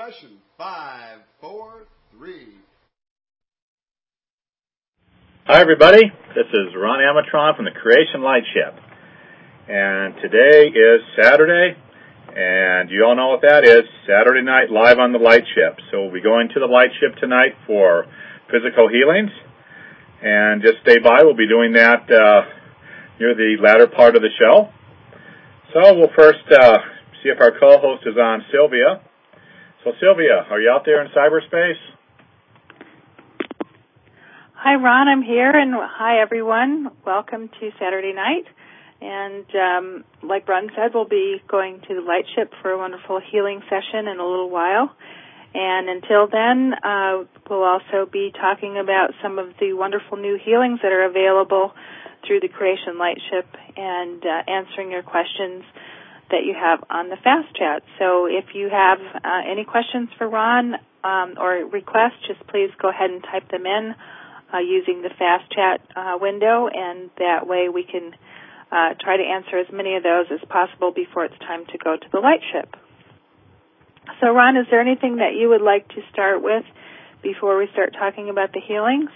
discussion. 5, 4, 3. Hi, everybody. This is Ron Amatron from the Creation Lightship. And today is Saturday, and you all know what that is, Saturday night live on the Lightship. So we'll be going to the Lightship tonight for physical healings. And just stay by. We'll be doing that near the latter part of the show. So we'll first see if our co-host is on, Sylvia. So, Sylvia, are you out there in cyberspace? Hi, Ron. I'm here, and hi, everyone. Welcome to Saturday night. And like Ron said, we'll be going to the Lightship for a wonderful healing session in a little while. And until then, we'll also be talking about some of the wonderful new healings that are available through the Creation Lightship and answering your questions that you have on the Fast Chat. So if you have any questions for Ron or requests, just please go ahead and type them in using the Fast Chat window, and that way we can try to answer as many of those as possible before it's time to go to the Lightship. So, Ron, is there anything that you would like to start with before we start talking about the healings?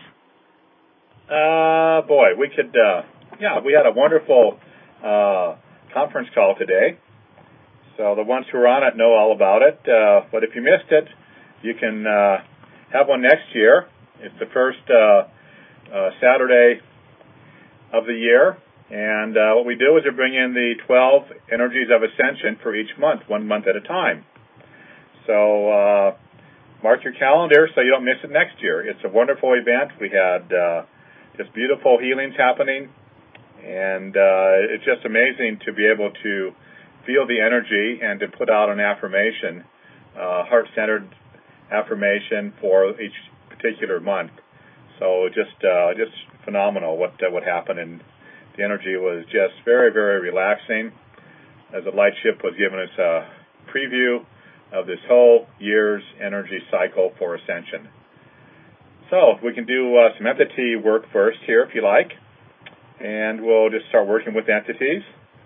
Boy, we could, we had a wonderful conference call today. So the ones who are on it know all about it. But if you missed it, you can have one next year. It's the first Saturday of the year. And what we do is we bring in the 12 energies of ascension for each month, 1 month at a time. So mark your calendar so you don't miss it next year. It's a wonderful event. We had just beautiful healings happening. And it's just amazing to be able to feel the energy and to put out an affirmation, heart-centered affirmation for each particular month. So just phenomenal what happened, and the energy was just very, very relaxing as the Lightship was giving us a preview of this whole year's energy cycle for ascension. So we can do some entity work first here if you like, and we'll just start working with entities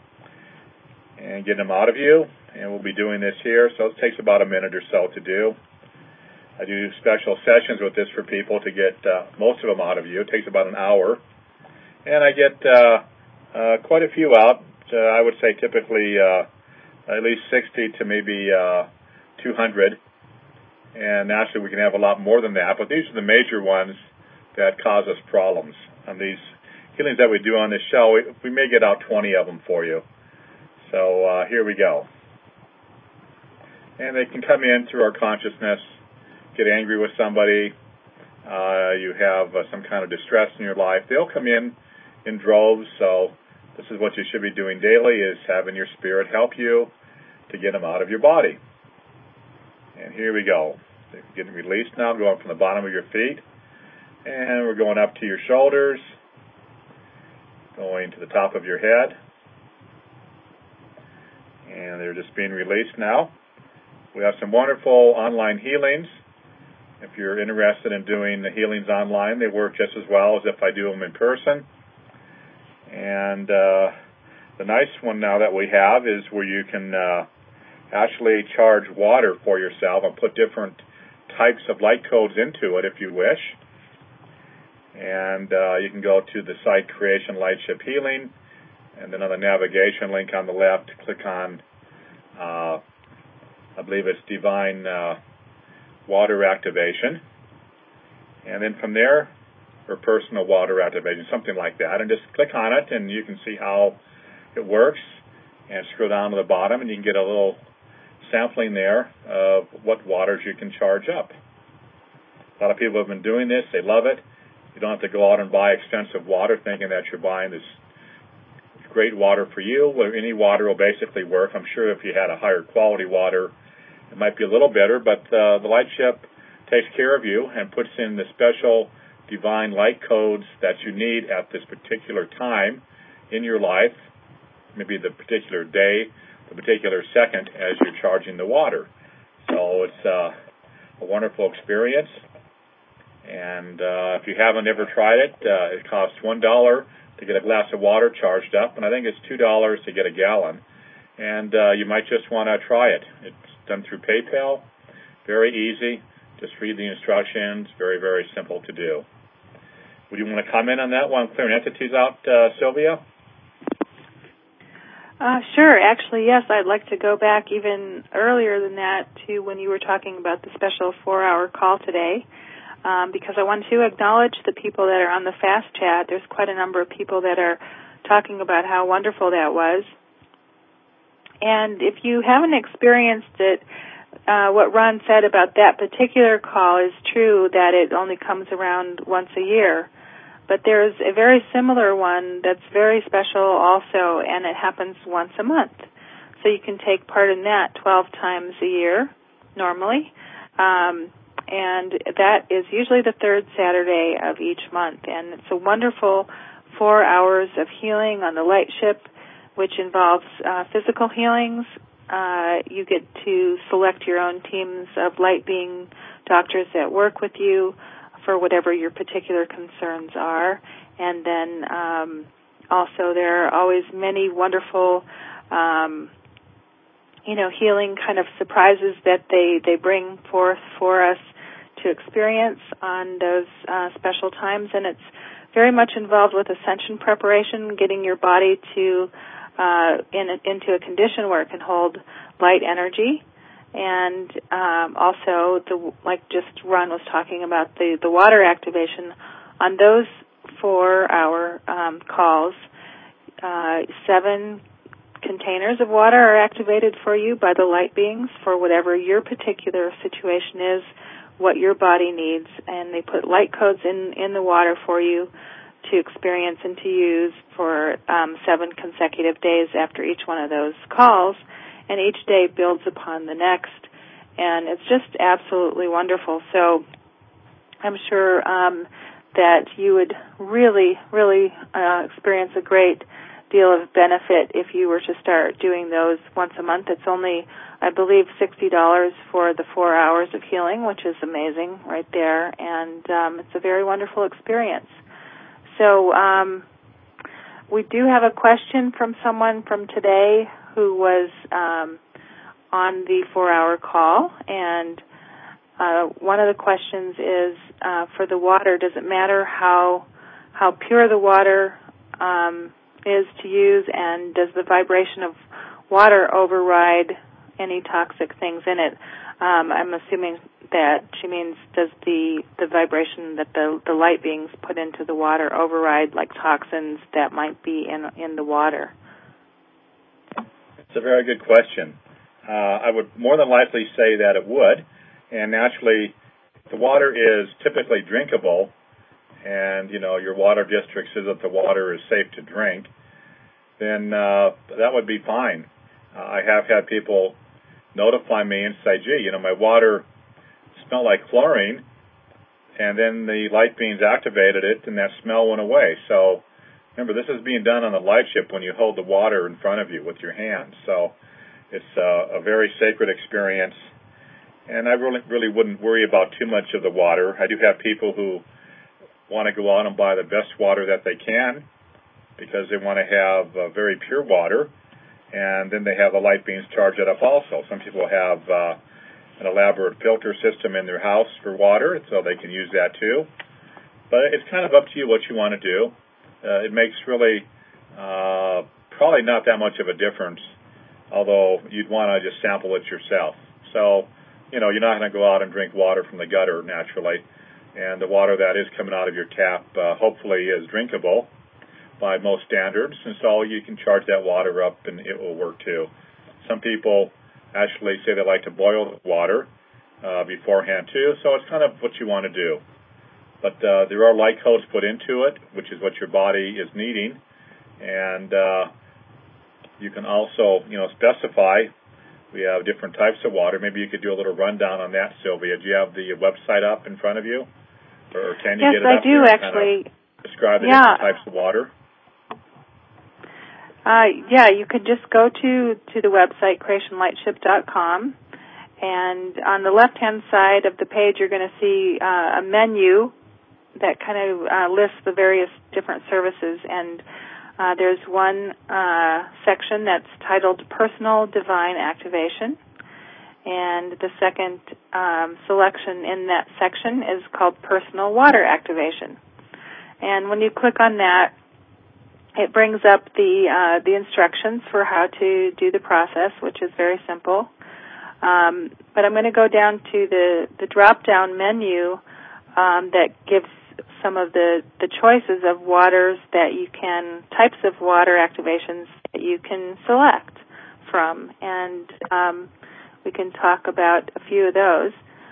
and get them out of you, and we'll be doing this here, so it takes about a minute or so to do. I do special sessions with this for people to get most of them out of you. It takes about an hour, and I get quite a few out. I would say typically at least 60 to maybe 200, and naturally we can have a lot more than that, but these are the major ones that cause us problems. And these healings that we do on this show, we may get out 20 of them for you. So here we go. And they can come in through our consciousness, get angry with somebody, you have some kind of distress in your life. They'll come in droves, so this is what you should be doing daily, is having your spirit help you to get them out of your body. And here we go. They're getting released now, going from the bottom of your feet. And we're going up to your shoulders, going to the top of your head. And they're just being released now. We have some wonderful online healings. If you're interested in doing the healings online, they work just as well as if I do them in person. And the nice one now that we have is where you can actually charge water for yourself and put different types of light codes into it if you wish. And you can go to the site Creation Lightship Healing, and then on the navigation link on the left, click on, I believe it's Divine Water Activation. And then from there, or Personal Water Activation, something like that. And just click on it, and you can see how it works. And scroll down to the bottom, and you can get a little sampling there of what waters you can charge up. A lot of people have been doing this. They love it. You don't have to go out and buy expensive water thinking that you're buying this great water for you. Well, any water will basically work. I'm sure if you had a higher quality water, it might be a little better, but the Lightship takes care of you and puts in the special divine light codes that you need at this particular time in your life, maybe the particular day, the particular second as you're charging the water. So it's a wonderful experience. And if you haven't ever tried it, it costs $1 to get a glass of water charged up, and I think it's $2 to get a gallon. And you might just want to try it. It's done through PayPal. Very easy. Just read the instructions. Very, very simple to do. Would you want to comment on that while I'm clearing entities out, Sylvia? Sure. Actually, yes, I'd like to go back even earlier than that to when you were talking about the special 4-hour call today, because I want to acknowledge the people that are on the Fast Chat. There's quite a number of people that are talking about how wonderful that was. And if you haven't experienced it, what Ron said about that particular call is true, that it only comes around once a year. But there's a very similar one that's very special also, and it happens once a month. So you can take part in that 12 times a year, normally. And that is usually the third Saturday of each month. And it's a wonderful 4 hours of healing on the light ship, which involves physical healings. You get to select your own teams of light being doctors that work with you for whatever your particular concerns are. And then also there are always many wonderful, healing kind of surprises that they bring forth for us to experience on those special times. And it's very much involved with ascension preparation, getting your body to into a condition where it can hold light energy. And also, like just Ron was talking about, the water activation. On those 4-hour calls, 7 containers of water are activated for you by the light beings for whatever your particular situation is, what your body needs. And they put light codes in the water for you to experience and to use for 7 consecutive days after each one of those calls. And each day builds upon the next, and it's just absolutely wonderful. So I'm sure that you would really, really experience a great deal of benefit if you were to start doing those once a month. It's only, I believe, $60 for the 4 hours of healing, which is amazing right there, and it's a very wonderful experience. So we do have a question from someone from today who was on the 4-hour call, and one of the questions is, for the water, does it matter how pure the water is to use, and does the vibration of water override any toxic things in it? I'm assuming that she means, does the vibration that the light beings put into the water override like toxins that might be in the water? It's a very good question. I would more than likely say that it would. And naturally, the water is typically drinkable, and, your water district says that the water is safe to drink, then that would be fine. I have had people notify me and say, gee, my water smelled like chlorine, and then the light beings activated it, and that smell went away. So remember, this is being done on the light ship when you hold the water in front of you with your hands. So it's a very sacred experience, and I really wouldn't worry about too much of the water. I do have people who want to go out and buy the best water that they can because they want to have very pure water, and then they have the light beings charge it up also. Some people have an elaborate filter system in their house for water, so they can use that too. But it's kind of up to you what you want to do. It makes really probably not that much of a difference, although you'd want to just sample it yourself. So, you're not going to go out and drink water from the gutter naturally, and the water that is coming out of your tap hopefully is drinkable by most standards, and so you can charge that water up and it will work too. Some people actually say they like to boil the water beforehand too, so it's kind of what you want to do. But there are light codes put into it, which is what your body is needing, and you can also, specify. We have different types of water. Maybe you could do a little rundown on that, Sylvia. Do you have the website up in front of you, or can you get it up? Yes, I do actually. Kind of describe the different types of water. You could just go to the website creationlightship.com, and on the left-hand side of the page, you're going to see a menu that kind of lists the various different services, and there's one section that's titled Personal Divine Activation, And the second selection in that section is called Personal Water Activation. And when you click on that, it brings up the instructions for how to do the process, which is very simple. But I'm going to go down to the drop-down menu that gives some of the choices of waters that you can, types of water activations that you can select from. And we can talk about a few of those.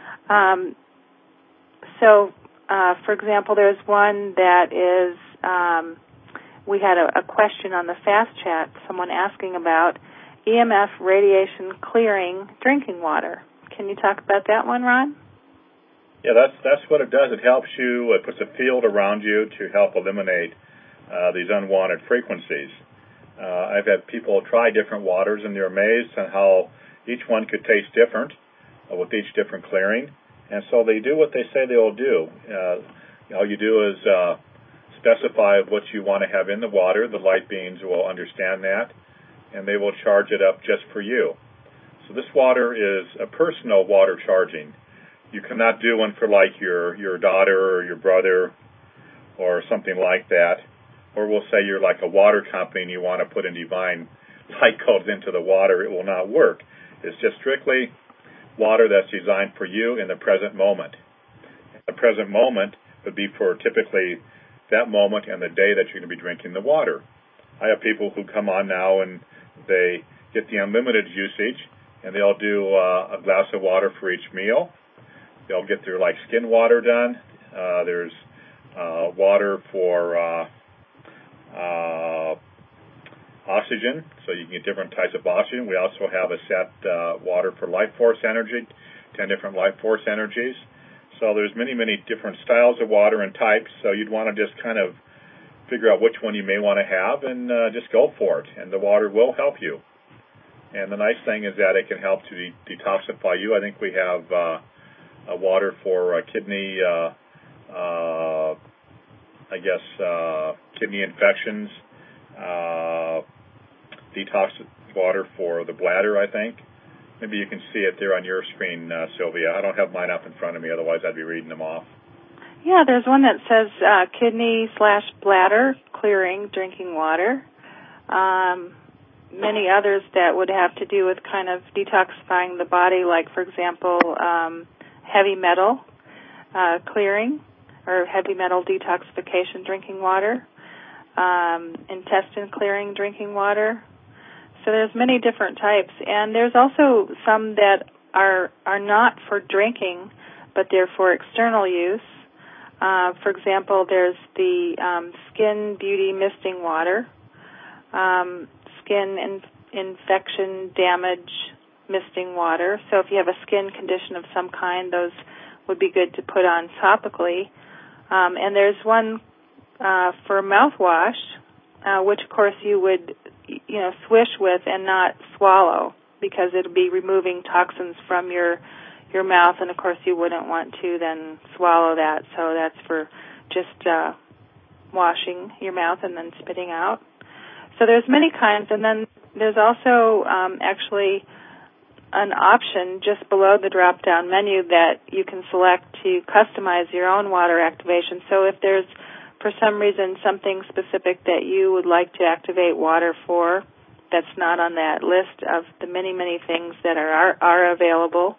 For example, there's one that is, we had a question on the Fast Chat, someone asking about EMF radiation clearing drinking water. Can you talk about that one, Ron? Yeah, that's what it does. It helps you, it puts a field around you to help eliminate these unwanted frequencies. I've had people try different waters, and they're amazed at how each one could taste different with each different clearing. And so they do what they say they will do. All you do is specify what you want to have in the water. The light beings will understand that, and they will charge it up just for you. So this water is a personal water charging. You cannot do one for like your daughter or your brother or something like that. Or we'll say you're like a water company and you want to put in divine light codes into the water. It will not work. It's just strictly water that's designed for you in the present moment. The present moment would be for typically that moment and the day that you're going to be drinking the water. I have people who come on now and they get the unlimited usage, and they'll do a glass of water for each meal. They'll get their like skin water done. There's water for oxygen, so you can get different types of oxygen. We also have a set water for life force energy, 10 different life force energies. So there's many, many different styles of water and types, so you'd want to just kind of figure out which one you may want to have and just go for it, and the water will help you. And the nice thing is that it can help to detoxify you. I think we have a water for kidney, kidney infections, detox water for the bladder, I think. Maybe you can see it there on your screen, Sylvia. I don't have mine up in front of me, otherwise I'd be reading them off. Yeah, there's one that says kidney/bladder clearing drinking water. Many others that would have to do with kind of detoxifying the body, like, for example, heavy metal clearing or heavy metal detoxification drinking water, intestine clearing drinking water. So there's many different types, and there's also some that are not for drinking, but they're for external use. For example, there's the skin beauty misting water, skin infection damage misting water. So if you have a skin condition of some kind, those would be good to put on topically. And there's one for mouthwash, which of course you would swish with and not swallow, because it'll be removing toxins from your mouth, and of course you wouldn't want to then swallow that. So that's for just washing your mouth and then spitting out. So there's many kinds, and then there's also actually an option just below the drop-down menu that you can select to customize your own water activation. So if there's, for some reason, something specific that you would like to activate water for that's not on that list of the many, many things that are available,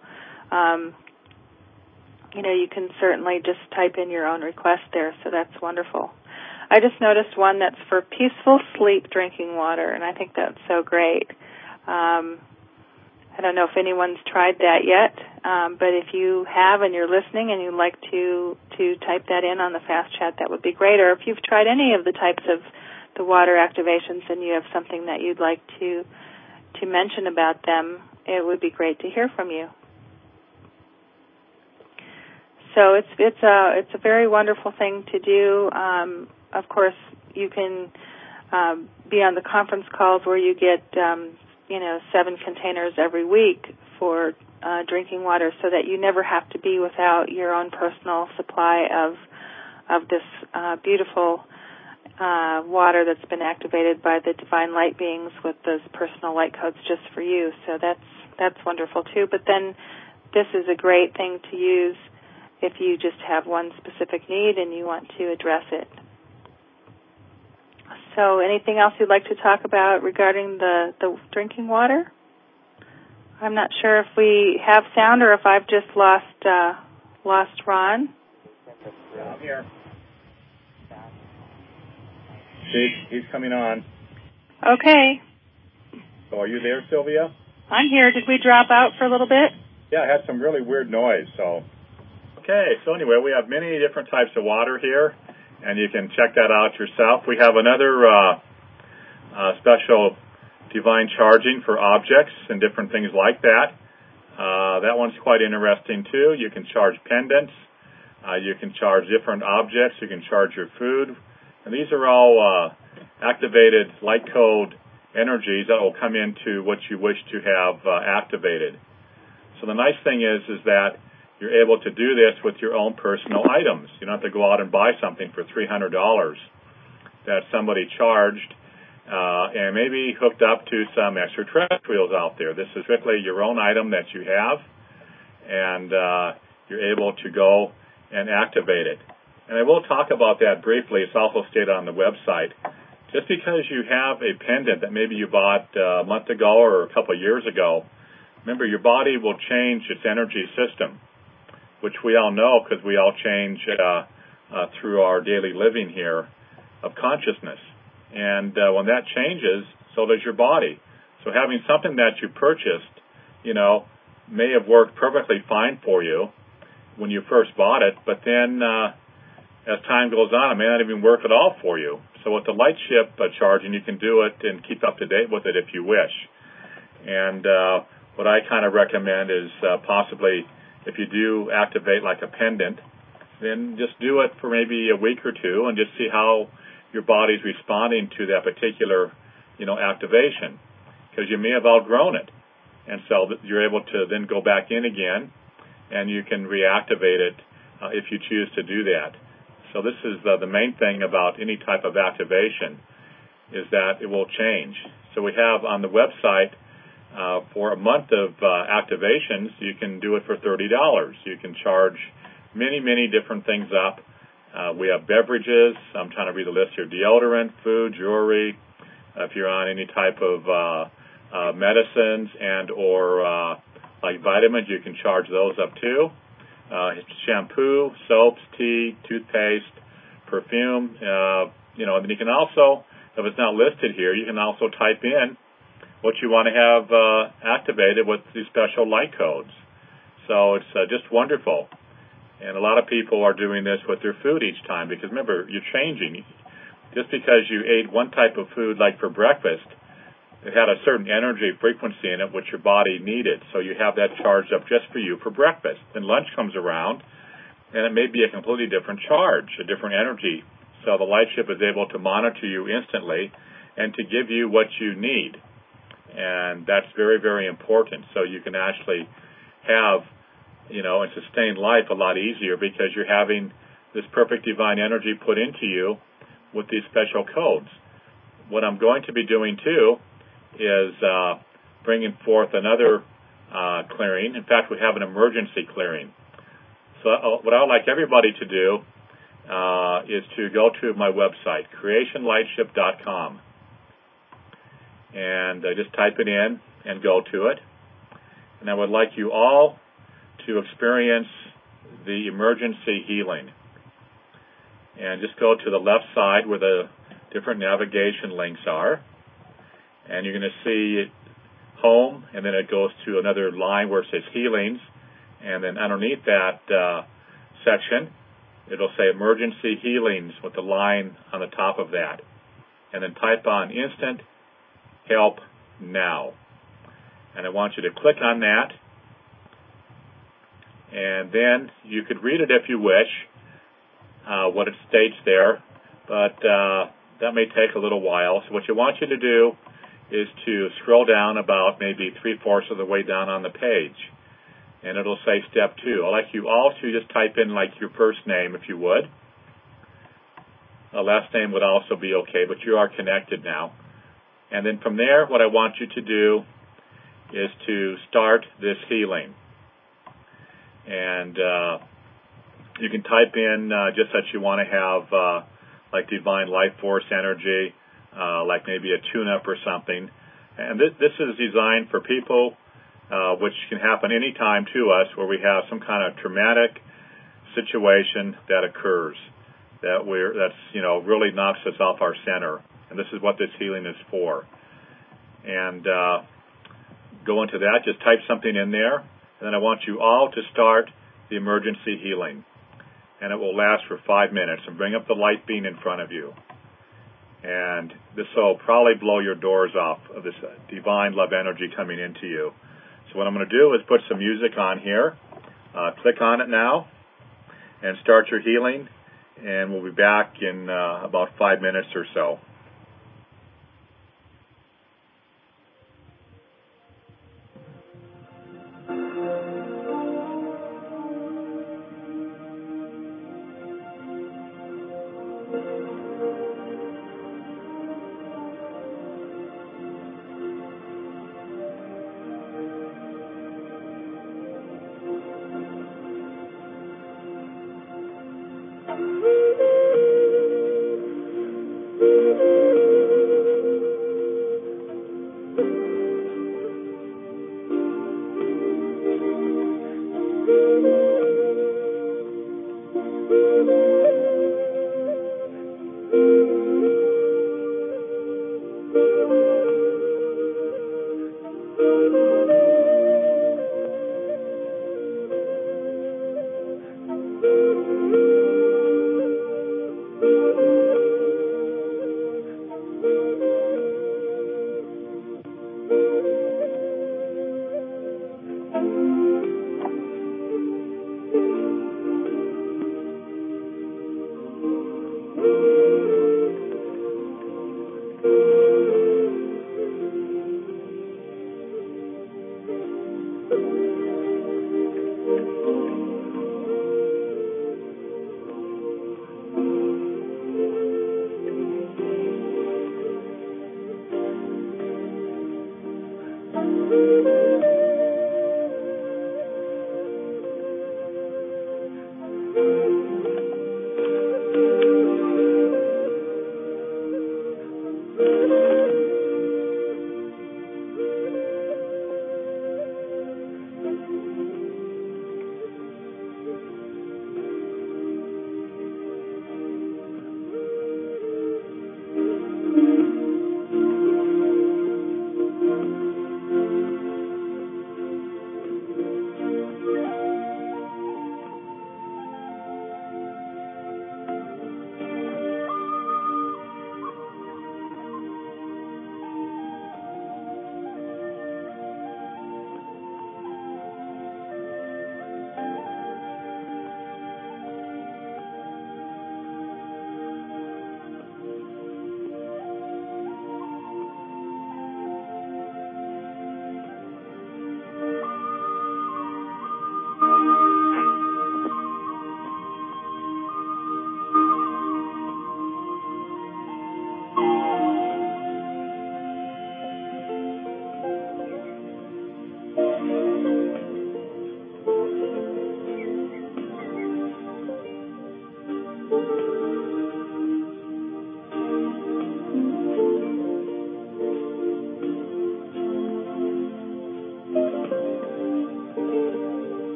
you can certainly just type in your own request there, so that's wonderful. I just noticed one that's for peaceful sleep drinking water, and I think that's so great. I don't know if anyone's tried that yet, but if you have and you're listening and you'd like to type that in on the Fast Chat, that would be great. Or if you've tried any of the types of the water activations and you have something that you'd like to mention about them, it would be great to hear from you. So it's a very wonderful thing to do. Of course, you can be on the conference calls where you get 7 containers every week for drinking water, so that you never have to be without your own personal supply of this beautiful water that's been activated by the divine light beings with those personal light codes just for you. So that's wonderful too. But then this is a great thing to use if you just have one specific need and you want to address it. So anything else you'd like to talk about regarding the drinking water? I'm not sure if we have sound or if I've just lost Ron. I'm here. He's coming on. Okay. So are you there, Sylvia? I'm here. Did we drop out for a little bit? Yeah, I had some really weird noise. Okay, so anyway, we have many different types of water here, and you can check that out yourself. We have another special divine charging for objects and different things like that. That one's quite interesting too. You can charge pendants. You can charge different objects. You can charge your food. And these are all activated light code energies that will come into what you wish to have activated. So the nice thing is that you're able to do this with your own personal items. You don't have to go out and buy something for $300 that somebody charged and maybe hooked up to some extraterrestrials out there. This is strictly your own item that you have, and you're able to go and activate it. And I will talk about that briefly. It's also stated on the website. Just because you have a pendant that maybe you bought a month ago or a couple of years ago, remember your body will change its energy system, which we all know because we all change through our daily living here of consciousness. And when that changes, so does your body. So having something that you purchased, may have worked perfectly fine for you when you first bought it, but then as time goes on, it may not even work at all for you. So with the LightShip charging, you can do it and keep up to date with it if you wish. And what I kind of recommend is possibly if you do activate like a pendant, then just do it for maybe a week or two and just see how your body's responding to that particular, activation, because you may have outgrown it. And so you're able to then go back in again, and you can reactivate it if you choose to do that. So this is the main thing about any type of activation, is that it will change. So we have on the website for a month of activations, you can do it for $30. You can charge many, many different things up. We have beverages. I'm trying to read the list here. Deodorant, food, jewelry. If you're on any type of medicines and or like vitamins, you can charge those up too. Shampoo, soaps, tea, toothpaste, perfume. And then you can also, if it's not listed here, you can also type in what you want to have activated with these special light codes. So it's just wonderful. And a lot of people are doing this with their food each time because, remember, you're changing. Just because you ate one type of food, like for breakfast, it had a certain energy frequency in it which your body needed. So you have that charged up just for you for breakfast. Then lunch comes around, and it may be a completely different charge, a different energy. So the LightShip is able to monitor you instantly and to give you what you need. And that's very, very important. So you can actually have and sustain life a lot easier because you're having this perfect divine energy put into you with these special codes. What I'm going to be doing, too, is bringing forth another clearing. In fact, we have an emergency clearing. So what I would like everybody to do is to go to my website, creationlightship.com, and just type it in and go to it. And I would like you all to experience the emergency healing. And just go to the left side where the different navigation links are. And you're going to see home, and then it goes to another line where it says healings. And then underneath that section, it'll say emergency healings with the line on the top of that. And then type on instant help now. And I want you to click on that. And then you could read it if you wish, what it states there, but that may take a little while. So what you want you to do is to scroll down about maybe 3/4 of the way down on the page, and it'll say Step 2. I'd like you all to just type in like your first name if you would. A last name would also be okay, but you are connected now. And then from there, what I want you to do is to start this healing. And you can type in just that you want to have like divine life force energy, like maybe a tune-up or something. And this is designed for people, which can happen anytime to us, where we have some kind of traumatic situation that occurs that's really knocks us off our center. And this is what this healing is for. And go into that. Just type something in there, and then I want you all to start the emergency healing. And it will last for 5 minutes. And bring up the light beam in front of you. And this will probably blow your doors off of this divine love energy coming into you. So what I'm going to do is put some music on here. Click on it now and start your healing. And we'll be back in about 5 minutes or so.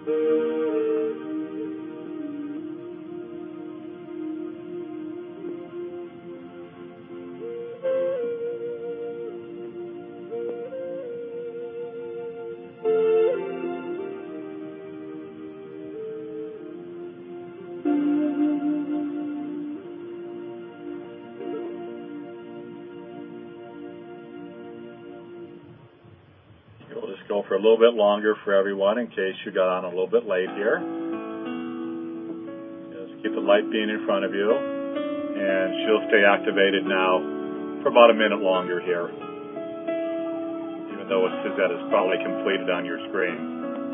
We'll just go for a little bit longer for everyone in case you got on a little bit late here. Just keep the light beam in front of you, and she'll stay activated now for about a minute longer here, even though it says that it's probably completed on your screen.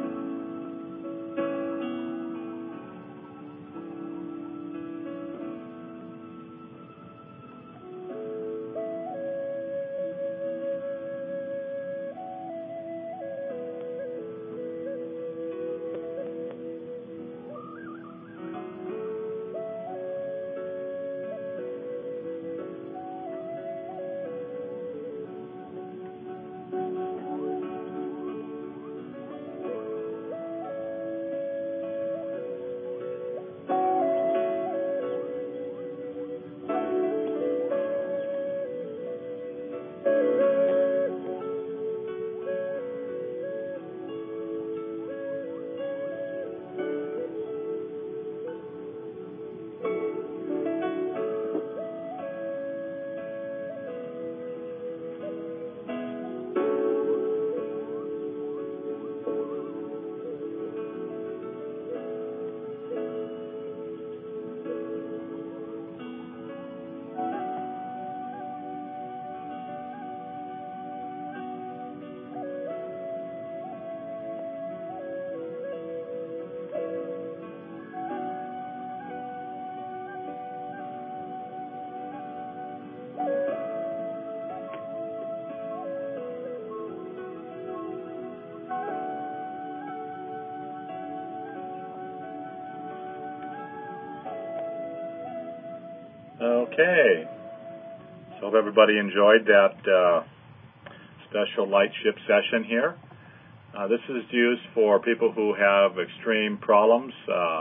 Okay, so hope everybody enjoyed that special light ship session here. This is used for people who have extreme problems.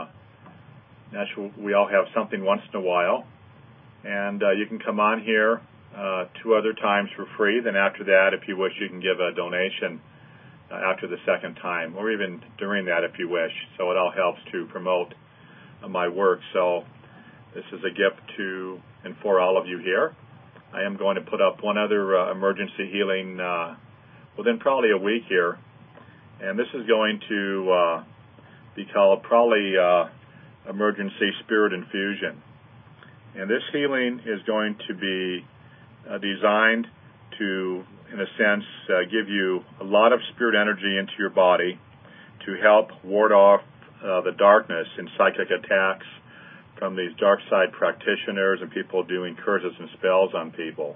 Naturally, we all have something once in a while, and you can come on here 2 other times for free. Then after that, if you wish, you can give a donation after the second time, or even during that if you wish. So it all helps to promote my work. So this is a gift to and for all of you here. I am going to put up one other emergency healing within probably a week here, and this is going to be called probably emergency spirit infusion. And this healing is going to be designed to, in a sense, give you a lot of spirit energy into your body to help ward off the darkness and psychic attacks from these dark side practitioners and people doing curses and spells on people.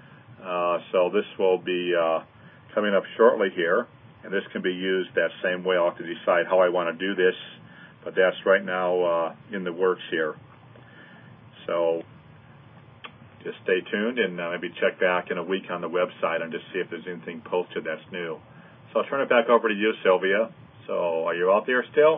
So this will be coming up shortly here, and this can be used that same way. I'll have to decide how I want to do this, but that's right now in the works here. So just stay tuned and maybe check back in a week on the website and just see if there's anything posted that's new. So I'll turn it back over to you, Sylvia. So are you out there still?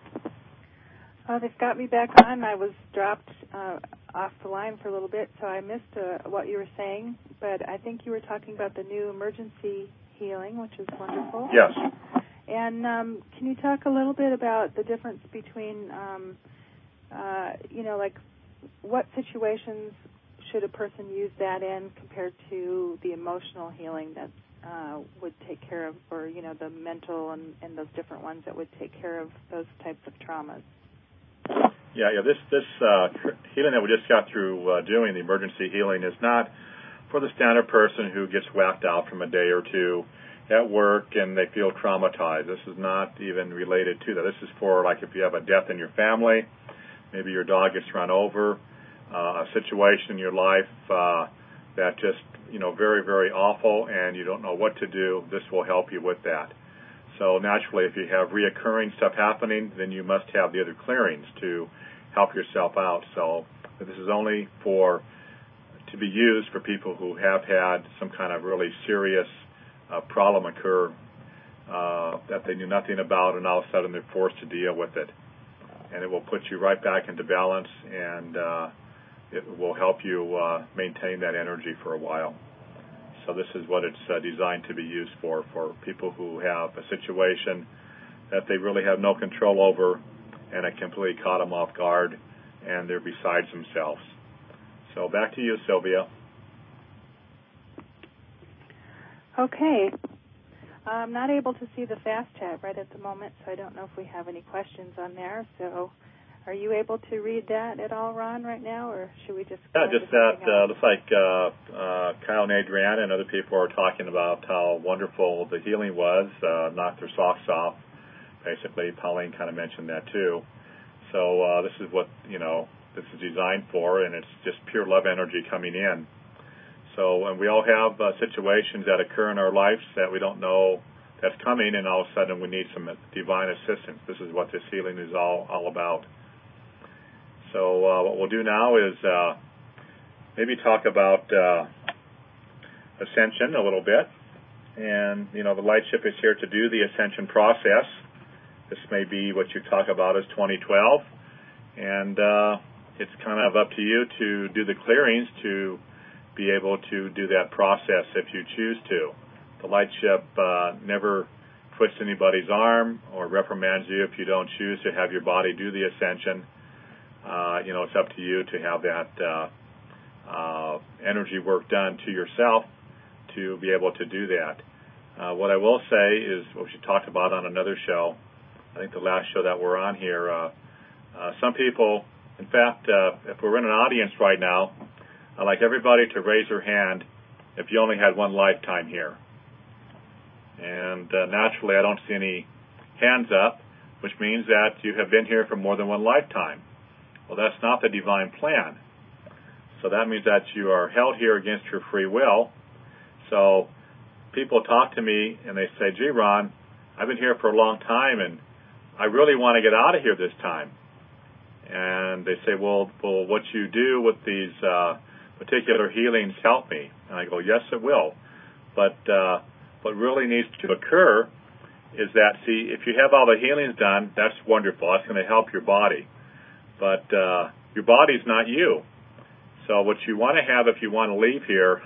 They've got me back on. I was dropped off the line for a little bit, so I missed what you were saying. But I think you were talking about the new emergency healing, which is wonderful. Yes. And can you talk a little bit about the difference between, like what situations should a person use that in compared to the emotional healing that would take care of, or, the mental and those different ones that would take care of those types of traumas? Yeah. This healing that we just got through doing, the emergency healing, is not for the standard person who gets whacked out from a day or two at work and they feel traumatized. This is not even related to that. This is for, like, if you have a death in your family, maybe your dog gets run over, a situation in your life that just, very, very awful, and you don't know what to do. This will help you with that. So naturally, if you have reoccurring stuff happening, then you must have the other clearings to help yourself out. So this is only to be used for people who have had some kind of really serious problem occur that they knew nothing about, and all of a sudden they're forced to deal with it. And it will put you right back into balance, and it will help you maintain that energy for a while. So this is what it's designed to be used for people who have a situation that they really have no control over, and it completely caught them off guard, and they're besides themselves. So back to you, Sylvia. Okay. I'm not able to see the fast chat right at the moment, so I don't know if we have any questions on there. So are you able to read that at all, Ron, right now, or should we just go Yeah, just that looks like Kyle and Adriana and other people are talking about how wonderful the healing was, knocked their socks off. Basically, Pauline kind of mentioned that too. So this is what, this is designed for, and it's just pure love energy coming in. So, and we all have situations that occur in our lives that we don't know that's coming, and all of a sudden we need some divine assistance. This is what this healing is all about. So what we'll do now is maybe talk about ascension a little bit. And, the light ship is here to do the ascension process. This may be what you talk about as 2012. And it's kind of up to you to do the clearings to be able to do that process if you choose to. The light ship never twists anybody's arm or reprimands you if you don't choose to have your body do the ascension. It's up to you to have that energy work done to yourself to be able to do that. What I will say is what we talked about on another show, I think the last show that we're on here, some people, in fact, if we're in an audience right now, I'd like everybody to raise their hand if you only had one lifetime here. And naturally, I don't see any hands up, which means that you have been here for more than one lifetime. Well, that's not the divine plan. So that means that you are held here against your free will. So people talk to me and they say, gee, Ron, I've been here for a long time and I really want to get out of here this time. And they say, well, what you do with these particular healings help me. And I go, yes, it will. But what really needs to occur is that, see, if you have all the healings done, that's wonderful. That's going to help your body. But your body's not you. So what you want to have if you want to leave here,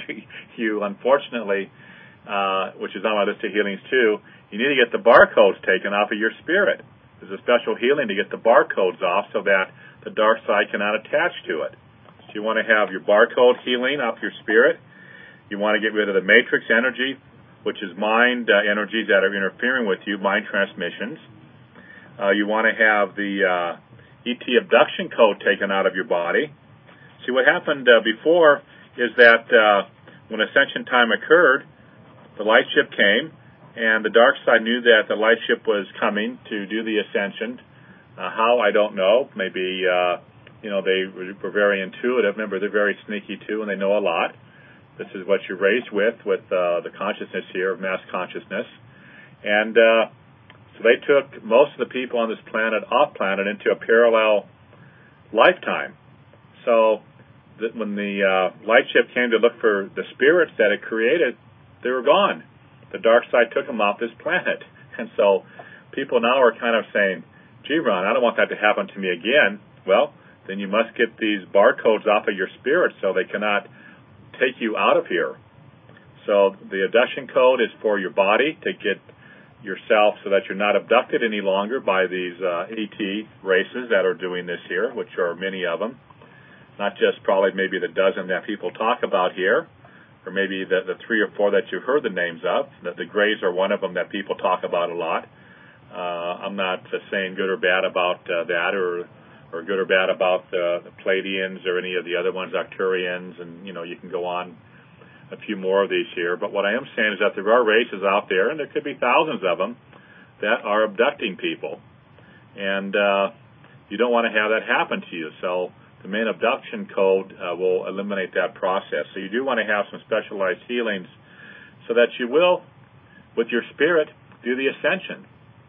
you unfortunately, which is on my list of healings too, you need to get the barcodes taken off of your spirit. There's a special healing to get the barcodes off so that the dark side cannot attach to it. So you want to have your barcode healing off your spirit. You want to get rid of the matrix energy, which is mind energies that are interfering with you, mind transmissions. You want to have the ET abduction code taken out of your body. See, what happened before is that when ascension time occurred, the light ship came, and the dark side knew that the light ship was coming to do the ascension. How, I don't know. Maybe, they were very intuitive. Remember, they're very sneaky, too, and they know a lot. This is what you're raised with the consciousness here of mass consciousness. And so they took most of the people on this planet off planet into a parallel lifetime. So that when the light ship came to look for the spirits that it created, they were gone. The dark side took them off this planet. And so people now are kind of saying, gee, Ron, I don't want that to happen to me again. Well, then you must get these barcodes off of your spirit so they cannot take you out of here. So the abduction code is for your body to get yourself so that you're not abducted any longer by these ET races that are doing this here, which are many of them. Not just probably maybe the dozen that people talk about here, or maybe the 3 or 4 that you've heard the names of. The Greys are one of them that people talk about a lot. I'm not saying good or bad about that, or good or bad about the Pleiadians or any of the other ones, Arcturians, and you can go on a few more of these here. But what I am saying is that there are races out there, and there could be thousands of them, that are abducting people. And you don't want to have that happen to you. So the main abduction code will eliminate that process. So you do want to have some specialized healings so that you will, with your spirit, do the ascension.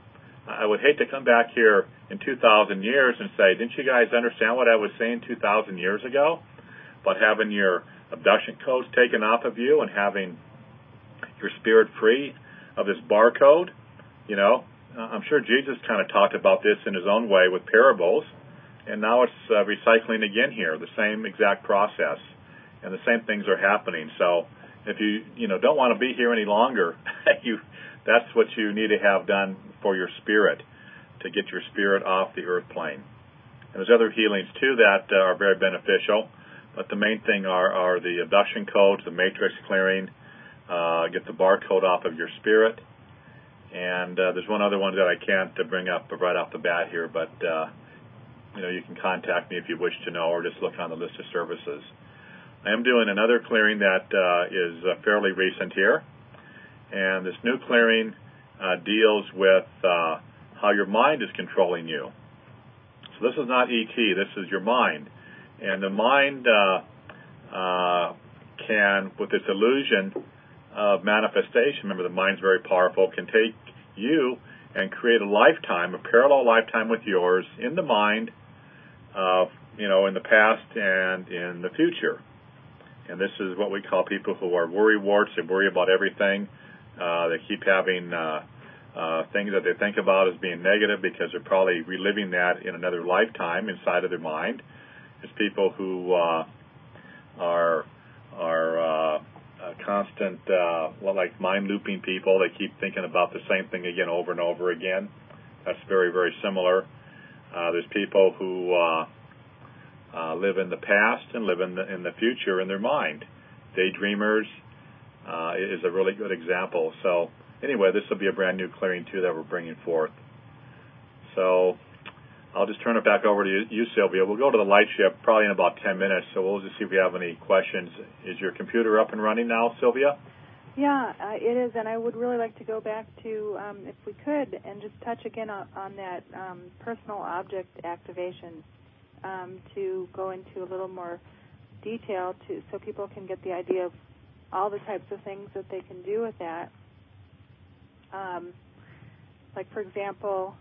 I would hate to come back here in 2,000 years and say, didn't you guys understand what I was saying 2,000 years ago about having your abduction codes taken off of you and having your spirit free of this barcode, you know, I'm sure Jesus kind of talked about this in his own way with parables, and now it's recycling again here, the same exact process, and the same things are happening. So if you don't want to be here any longer, that's what you need to have done for your spirit, to get your spirit off the earth plane. And there's other healings too that are very beneficial, but the main thing are the abduction codes, the matrix clearing, get the barcode off of your spirit. And there's one other one that I can't bring up right off the bat here, but you can contact me if you wish to know, or just look on the list of services. I am doing another clearing that is fairly recent here, and this new clearing deals with how your mind is controlling you. So this is not ET, this is your mind. And the mind can, with its illusion of manifestation, remember the mind's very powerful, can take you and create a lifetime, a parallel lifetime with yours in the mind, in the past and in the future. And this is what we call people who are worry-warts. They worry about everything. They keep having things that they think about as being negative because they're probably reliving that in another lifetime inside of their mind. It's people who are constant, like mind-looping people. They keep thinking about the same thing again over and over again. That's very, very similar. There's people who live in the past and live in the future in their mind. Daydreamers is a really good example. So anyway, this will be a brand new clearing too that we're bringing forth. So I'll just turn it back over to you, Sylvia. We'll go to the light ship probably in about 10 minutes, so we'll just see if we have any questions. Is your computer up and running now, Sylvia? Yeah, it is, and I would really like to go back to, if we could, and just touch again on that personal object activation, to go into a little more detail so people can get the idea of all the types of things that they can do with that. Like, for example,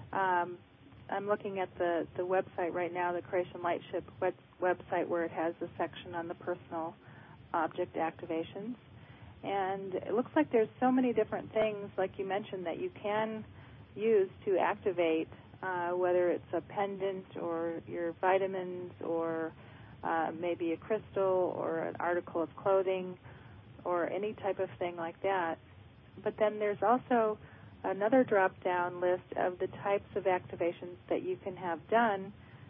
I'm looking at the website right now, the Creation Lightship website, where it has a section on the personal object activations. And it looks like there's so many different things, like you mentioned, that you can use to activate, whether it's a pendant or your vitamins or maybe a crystal or an article of clothing or any type of thing like that. But then there's also another drop-down list of the types of activations that you can have done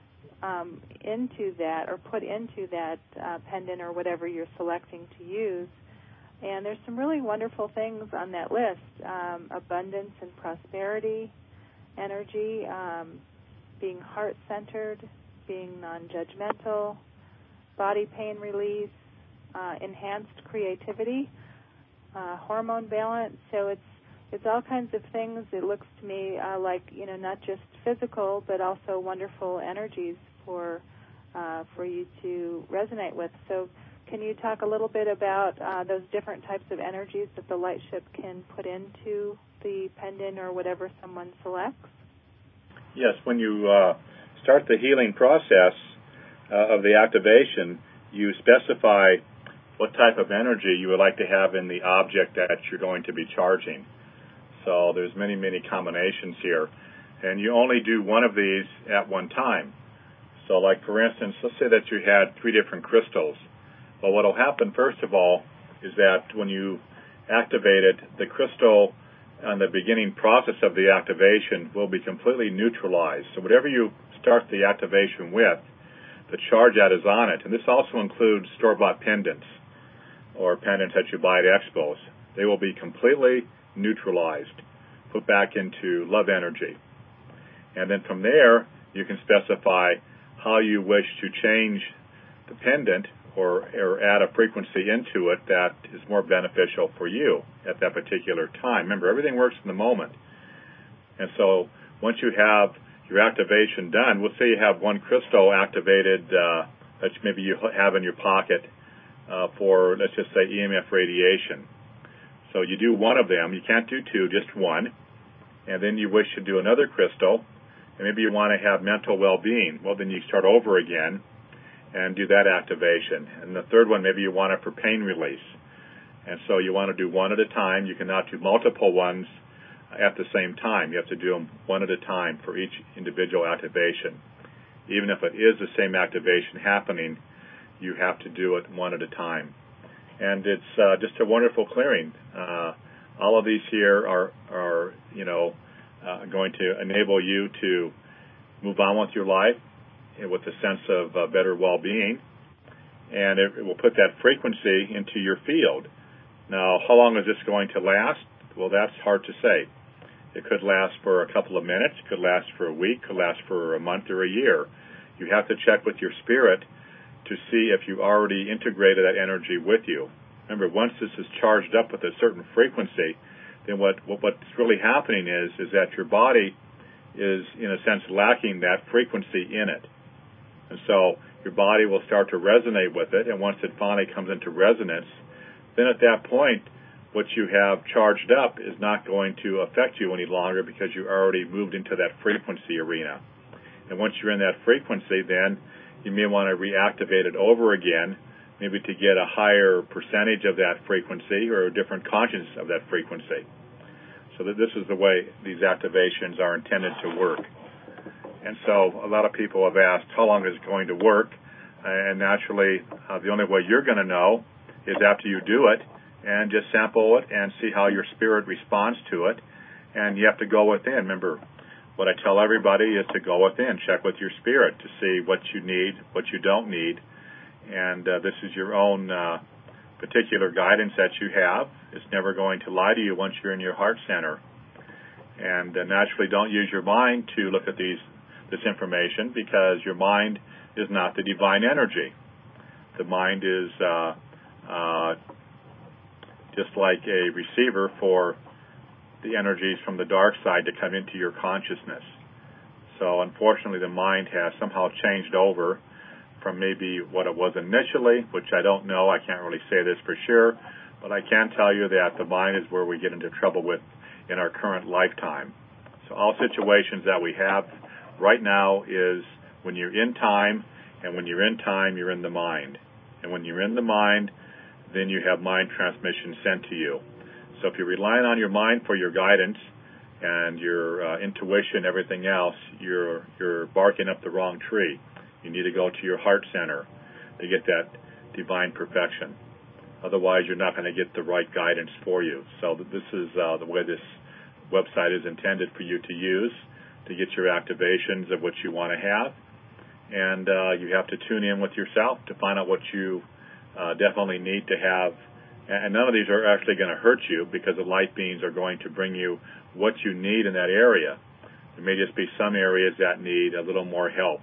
into that or put into that pendant or whatever you're selecting to use. And there's some really wonderful things on that list. Abundance and prosperity, energy, being heart-centered, being non-judgmental, body pain release, enhanced creativity, hormone balance. So it's all kinds of things. It looks to me like, not just physical, but also wonderful energies for you to resonate with. So can you talk a little bit about those different types of energies that the light ship can put into the pendant or whatever someone selects? Yes, when you start the healing process of the activation, you specify what type of energy you would like to have in the object that you're going to be charging. So there's many, many combinations here. And you only do one of these at one time. So like, for instance, let's say that you had 3 different crystals. Well, what will happen, first of all, is that when you activate it, the crystal on the beginning process of the activation will be completely neutralized. So whatever you start the activation with, the charge that is on it, and this also includes store-bought pendants or pendants that you buy at expos, they will be completely neutralized, put back into love energy. And then from there, you can specify how you wish to change the pendant or add a frequency into it that is more beneficial for you at that particular time. Remember, everything works in the moment. And so once you have your activation done, let's say you have one crystal activated that maybe you have in your pocket for, let's just say, EMF radiation. So you do one of them. You can't do 2, just one. And then you wish to do another crystal, and maybe you want to have mental well-being. Well, then you start over again and do that activation. And the third one, maybe you want it for pain release. And so you want to do one at a time. You cannot do multiple ones at the same time. You have to do them one at a time for each individual activation. Even if it is the same activation happening, you have to do it one at a time. And it's just a wonderful clearing. All of these here are going to enable you to move on with your life with a sense of better well-being, and it will put that frequency into your field. Now, how long is this going to last? Well, that's hard to say. It could last for a couple of minutes, could last for a week, could last for a month or a year. You have to check with your spirit to see if you already integrated that energy with you. Remember, once this is charged up with a certain frequency, then what's really happening is that your body is, in a sense, lacking that frequency in it. And so your body will start to resonate with it, and once it finally comes into resonance, then at that point, what you have charged up is not going to affect you any longer because you already moved into that frequency arena. And once you're in that frequency, then you may want to reactivate it over again, maybe to get a higher percentage of that frequency or a different consciousness of that frequency. So that this is the way these activations are intended to work. And so a lot of people have asked, how long is it going to work? And naturally, the only way you're going to know is after you do it, and just sample it and see how your spirit responds to it. And you have to go within. Remember, what I tell everybody is to go within, check with your spirit to see what you need, what you don't need. And this is your own particular guidance that you have. It's never going to lie to you once you're in your heart center. And naturally, don't use your mind to look at this information, because your mind is not the divine energy. The mind is just like a receiver for the energies from the dark side to come into your consciousness. So unfortunately, the mind has somehow changed over from maybe what it was initially, which I don't know. I can't really say this for sure, but I can tell you that the mind is where we get into trouble with in our current lifetime. So all situations that we have right now is when you're in time, and when you're in time, you're in the mind. And when you're in the mind, then you have mind transmission sent to you. So if you're relying on your mind for your guidance and your intuition, everything else, you're barking up the wrong tree. You need to go to your heart center to get that divine perfection. Otherwise, you're not going to get the right guidance for you. So this is the way this website is intended for you to use to get your activations of what you want to have. And you have to tune in with yourself to find out what you definitely need to have. And none of these are actually going to hurt you, because the light beings are going to bring you what you need in that area. There may just be some areas that need a little more help.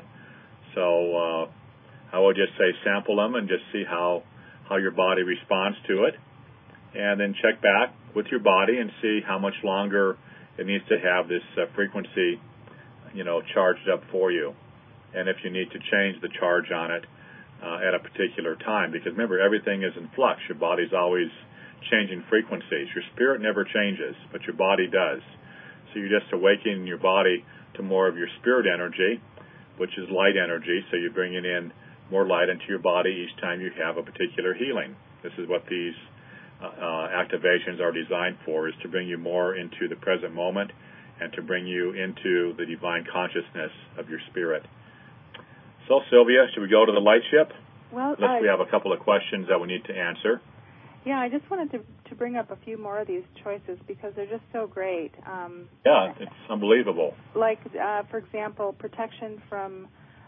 So I would just say sample them and just see how your body responds to it. And then check back with your body and see how much longer it needs to have this frequency, charged up for you. And if you need to change the charge on it at a particular time. Because remember, everything is in flux. Your body's always changing frequencies. Your spirit never changes, but your body does. So you're just awakening your body to more of your spirit energy, which is light energy. So you're bringing in more light into your body each time you have a particular healing. This is what these activations are designed for, is to bring you more into the present moment and to bring you into the divine consciousness of your spirit. So, Sylvia, should we go to the light ship? Well, Unless we have a couple of questions that we need to answer. Yeah, I just wanted to bring up a few more of these choices because they're just so great. Yeah, it's unbelievable. Like, for example, protection from,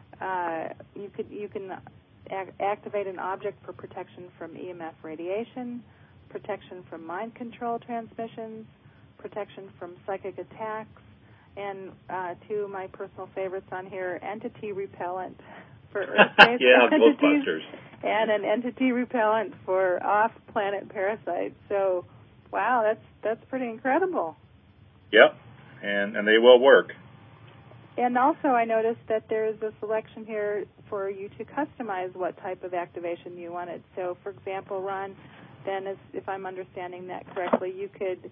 you can activate an object for protection from EMF radiation, protection from mind control transmissions, protection from psychic attacks, and two of my personal favorites on here, entity repellent for Earth-based entities, Ghostbusters, and an entity repellent for off-planet parasites. So, wow, that's pretty incredible. Yep, and they will work. And also, I noticed that there is a selection here for you to customize what type of activation you wanted. So, for example, Ron, then if I'm understanding that correctly, you could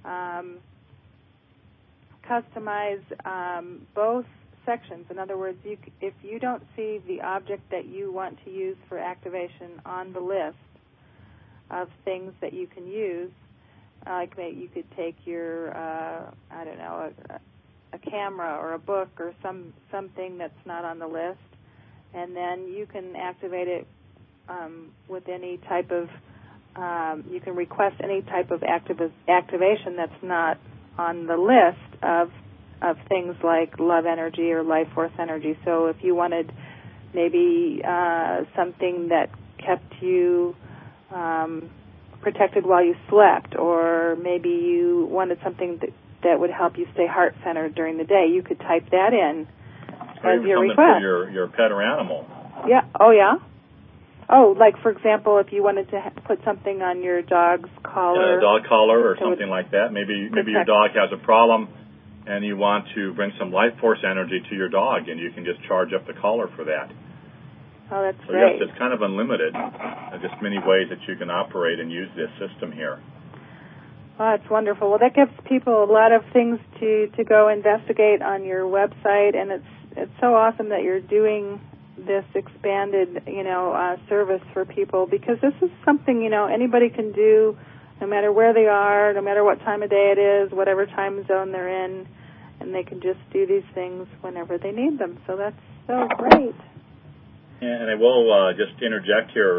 customize both sections. In other words, if you don't see the object that you want to use for activation on the list, of things that you can use. Like you could take your, I don't know, a camera or a book or something that's not on the list, and then you can activate it with any type of, you can request any type of activation that's not on the list of things like love energy or life force energy. So if you wanted maybe something that kept you protected while you slept, or maybe you wanted something that would help you stay heart-centered during the day, you could type that in as your request. For your pet or animal. Yeah. Oh, yeah? Oh, like, for example, if you wanted to put something on your dog's collar. A dog collar or something like that. Maybe your dog has a problem and you want to bring some life force energy to your dog, and you can just charge up the collar for that. Oh, that's so great. Yes, it's kind of unlimited. Just many ways that you can operate and use this system here. Oh, that's wonderful. Well, that gives people a lot of things to go investigate on your website, and it's so awesome that you're doing this expanded, service for people, because this is something, anybody can do no matter where they are, no matter what time of day it is, whatever time zone they're in, and they can just do these things whenever they need them. So that's so great. And I will just interject here.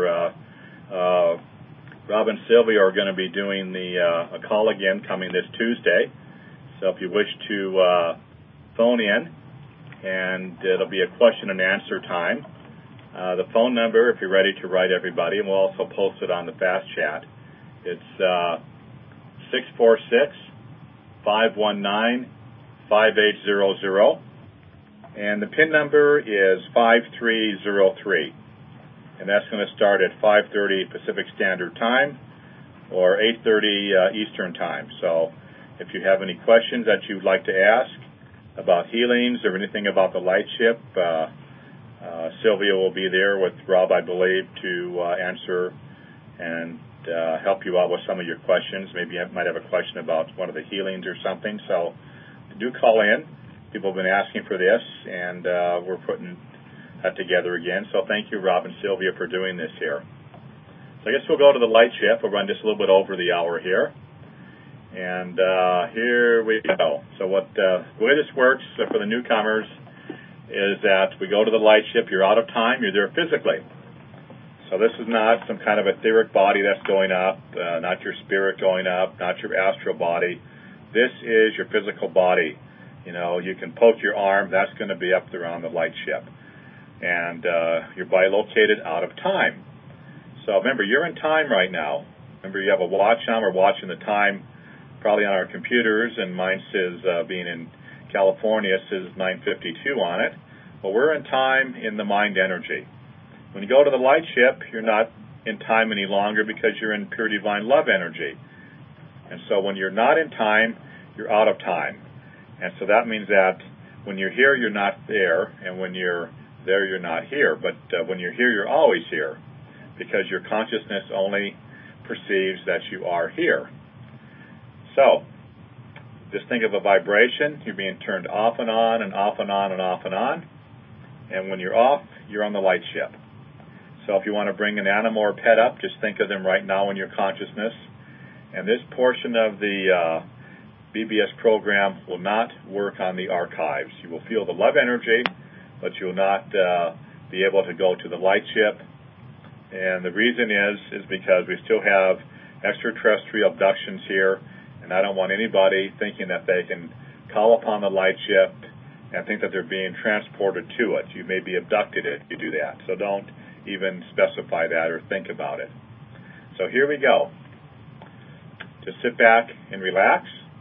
Rob and Sylvia are going to be doing a call again coming this Tuesday. So if you wish to phone in, and it'll be a question and answer time. The phone number, if you're ready to write, everybody, and we'll also post it on the Fast Chat. It's 646-519-5800. And the PIN number is 5303. And that's going to start at 5:30 Pacific Standard Time or 8:30 Eastern Time. So if you have any questions that you'd like to ask about healings or anything about the light ship, Sylvia will be there with Rob, I believe, to answer and help you out with some of your questions. Maybe you might have a question about one of the healings or something. So do call in. People have been asking for this, and we're putting that together again. So thank you, Rob and Sylvia, for doing this here. So I guess we'll go to the light shift. We'll run just a little bit over the hour here. And here we go. So the way this works for the newcomers is that we go to the light ship. You're out of time. You're there physically. So this is not some kind of etheric body that's going up, not your spirit going up, not your astral body. This is your physical body. You can poke your arm. That's going to be up there on the light ship. And you're bilocated out of time. So remember, you're in time right now. Remember, you have a watch on. We're watching the time probably on our computers, and mine says, being in California, says 9:52 on it. Well, we're in time in the mind energy. When you go to the light ship, you're not in time any longer because you're in pure divine love energy. And so when you're not in time, you're out of time. And so that means that when you're here, you're not there, and when you're there, you're not here. But when you're here, you're always here, because your consciousness only perceives that you are here. So just think of a vibration. You're being turned off and on and off and on and off and on. And when you're off, you're on the light ship. So if you want to bring an animal or pet up, just think of them right now in your consciousness. And this portion of the BBS program will not work on the archives. You will feel the love energy, but you will not be able to go to the light ship. And the reason is because we still have extraterrestrial abductions here, and I don't want anybody thinking that they can call upon the light ship and think that they're being transported to it. You may be abducted if you do that, so don't even specify that or think about it. So here we go. Just sit back and relax.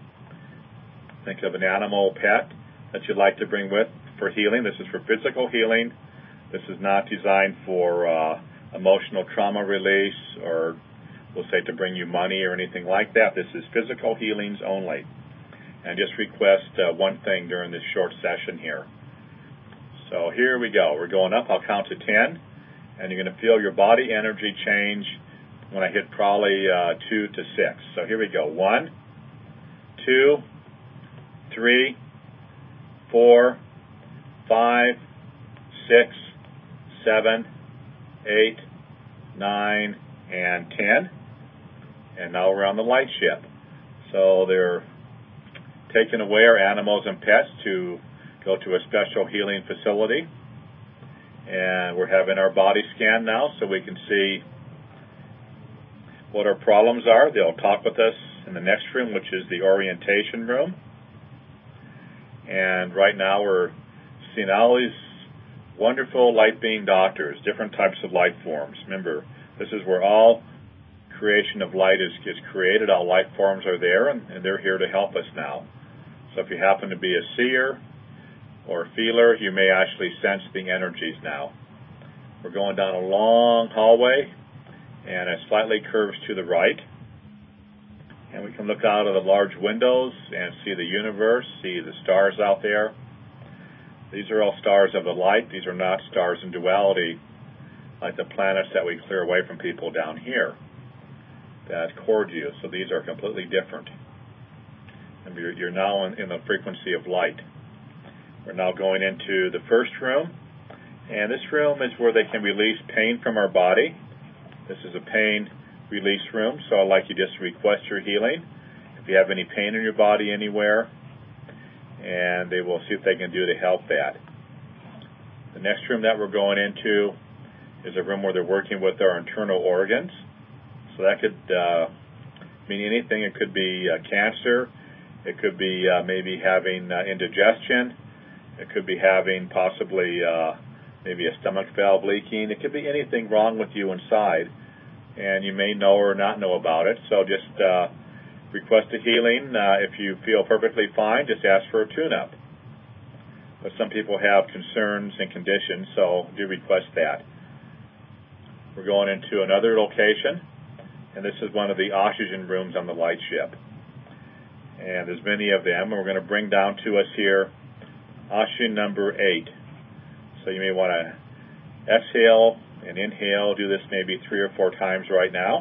Think of an animal or pet that you'd like to bring with for healing. This is for physical healing. This is not designed for emotional trauma release, or we'll say to bring you money or anything like that. This is physical healings only. And just request one thing during this short session here. So here we go. We're going up. I'll count to 10, and you're going to feel your body energy change when I hit probably 2 to 6. So here we go. 1, 2, 3, 4, 5, 6, 7, 8, 9, and 10. And now we're on the light ship. So they're taking away our animals and pets to go to a special healing facility. And we're having our body scanned now so we can see what our problems are. They'll talk with us in the next room, which is the orientation room. And right now we're seeing all these wonderful light-being doctors, different types of light forms. Remember, this is where all creation of light is created. All light forms are there, and they're here to help us now. So if you happen to be a seer or a feeler, you may actually sense the energies now. We're going down a long hallway, and it slightly curves to the right. And we can look out of the large windows and see the universe, see the stars out there. These are all stars of the light. These are not stars in duality like the planets that we clear away from people down here that cord you. So these are completely different. And you're now in the frequency of light. We're now going into the first room. And this room is where they can release pain from our body. This is a pain release room, so I'd like you just to request your healing if you have any pain in your body anywhere, and they will see what they can do to help that. The next room that we're going into is a room where they're working with our internal organs. So that could mean anything. It could be cancer. It could be maybe having indigestion. It could be having possibly maybe a stomach valve leaking. It could be anything wrong with you inside, and you may know or not know about it. So just request a healing. If you feel perfectly fine, just ask for a tune-up. But some people have concerns and conditions, so do request that. We're going into another location, and this is one of the oxygen rooms on the light ship. And there's many of them, and we're going to bring down to us here oxygen number 8. So you may want to exhale and inhale. Do this maybe 3 or 4 times right now.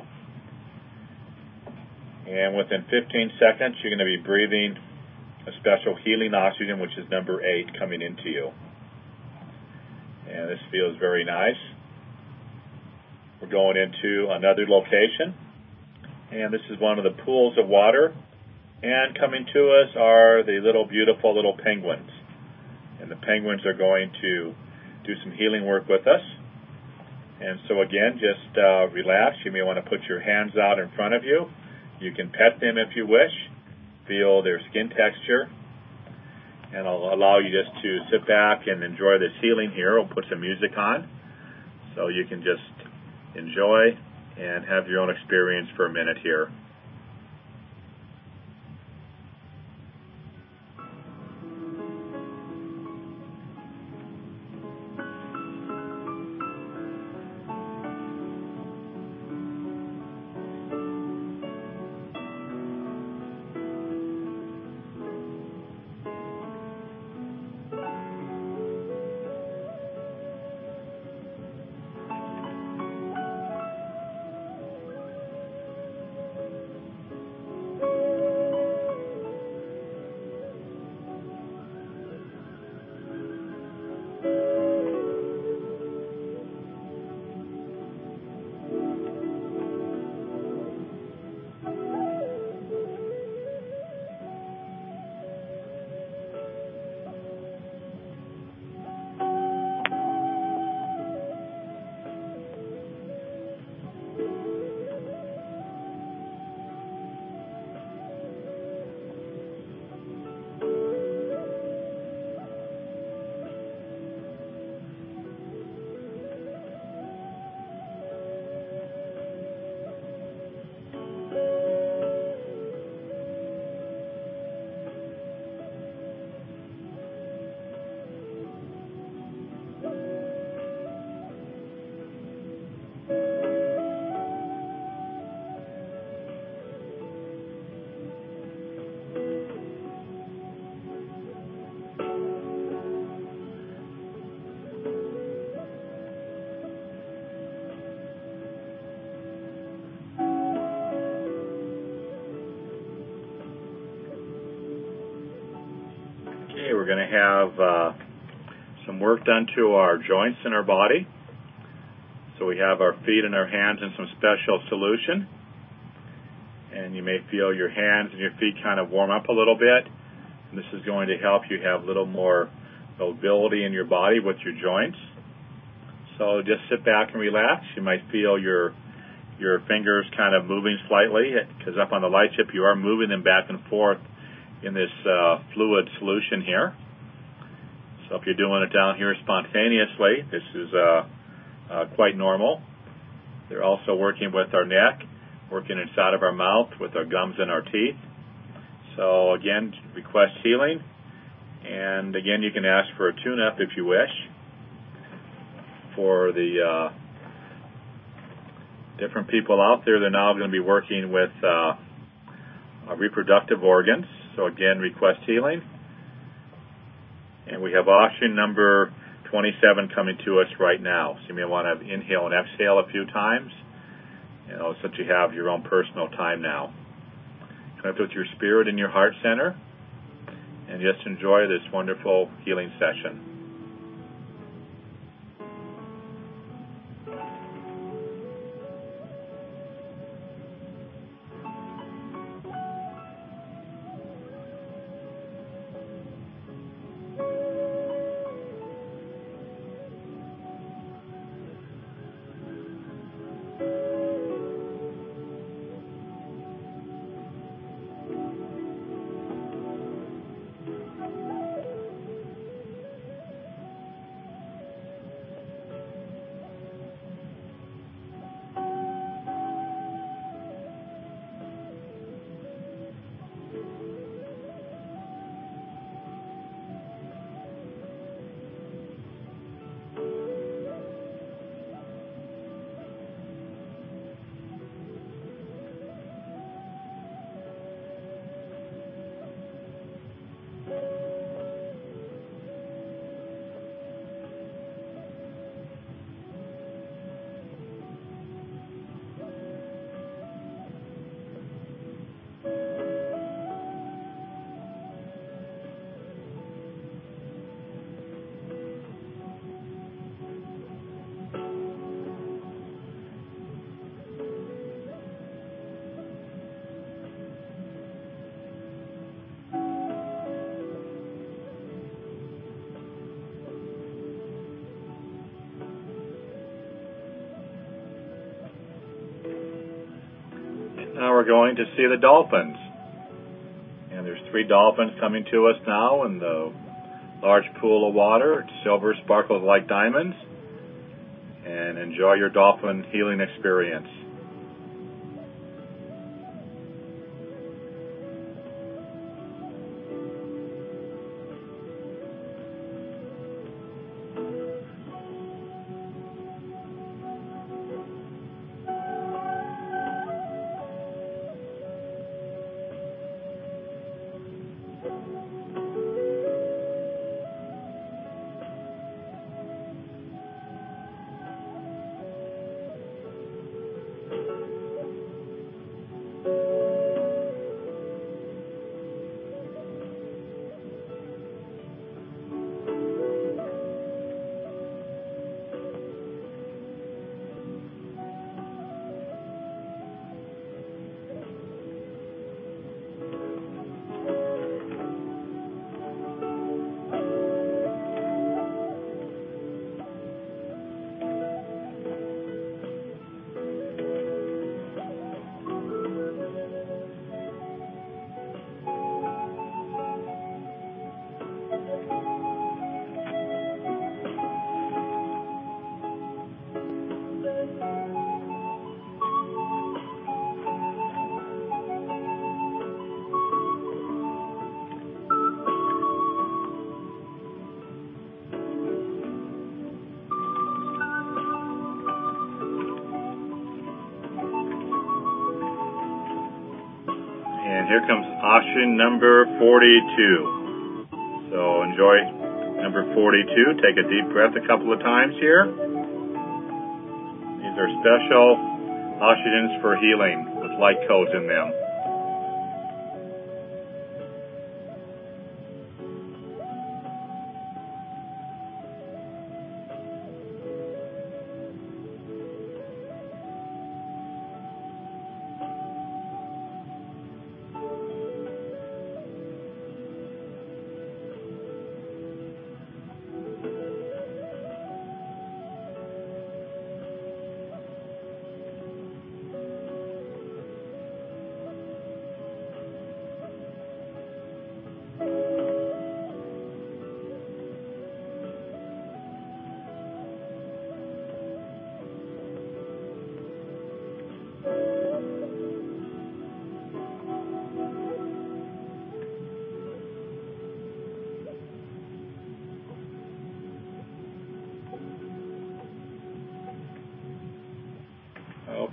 And within 15 seconds, you're going to be breathing a special healing oxygen, which is number 8, coming into you. And this feels very nice. We're going into another location. And this is one of the pools of water. And coming to us are the little beautiful little penguins. And the penguins are going to do some healing work with us. And so again, just relax. You may want to put your hands out in front of you. You can pet them if you wish. Feel their skin texture. And I'll allow you just to sit back and enjoy this healing here. We'll put some music on so you can just enjoy and have your own experience for a minute here. We're going to have some work done to our joints in our body. So we have our feet and our hands in some special solution. And you may feel your hands and your feet kind of warm up a little bit. And this is going to help you have a little more mobility in your body with your joints. So just sit back and relax. You might feel your fingers kind of moving slightly, because up on the light chip you are moving them back and forth in this fluid solution here. So if you're doing it down here spontaneously, this is quite normal. They're also working with our neck, working inside of our mouth with our gums and our teeth. So again, request healing. And again, you can ask for a tune-up if you wish for the different people out there. They're now going to be working with reproductive organs. So again, request healing. And we have option number 27 coming to us right now. So you may want to inhale and exhale a few times, since you have your own personal time now. Connect with your spirit and your heart center, and just enjoy this wonderful healing session. Now we're going to see the dolphins. And there's 3 dolphins coming to us now in the large pool of water. It's silver, sparkles like diamonds. And enjoy your dolphin healing experience. And here comes option number 42. So enjoy number 42. Take a deep breath a couple of times here. These are special oxygens for healing with light codes in them.